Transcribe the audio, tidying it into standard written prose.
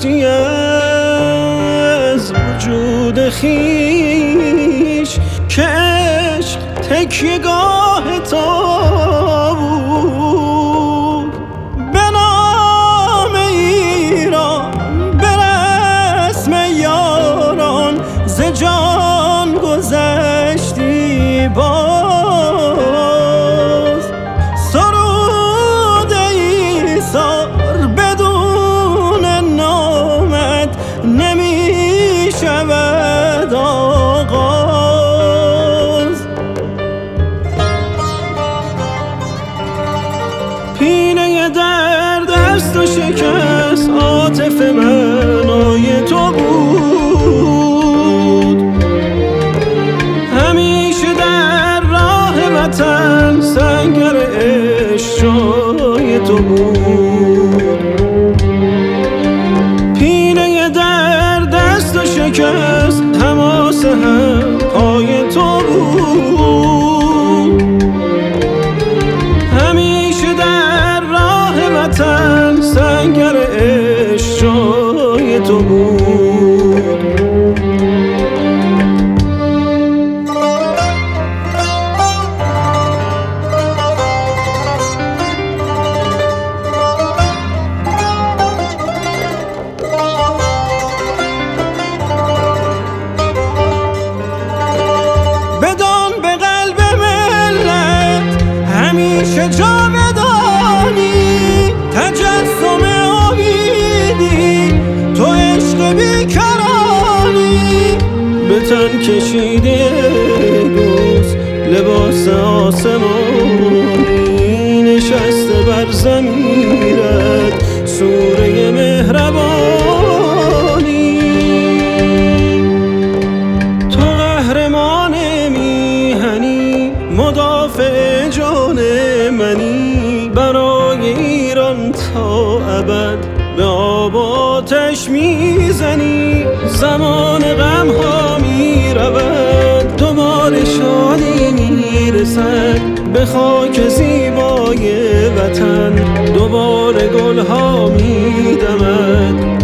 گذشتی از وجود خویش که عشق تکیه‌گاه تو بود. به نام ایران به رسم یاران ز جان گذشتی باز. سرود ایثار بدون نامت نمی شود آغاز. پینه درد است و شکست عاطف منای تو بود. همیشه در راه وطن سنگر عشق جای تو بود. پینه درد است و شکست تماس هم پای تو بود. همیشه در راه وطن سنگر عشق جای تو بود. بدان به قلب ملت همیشه جاودانی تجسم آبیدی تو عشق بیکرانی. به تن کشیده دوست لباس آسمانی نشسته بر ضمیرت سوره مهربانی. تو قهرمان میهنی مدافع جان منی. برای ایران تا ابد به آب آتش میزنی. زمان غم ها میرود دوباره شادی میرسد. به خاک زیبای وطن دوباره گل ها میدمد.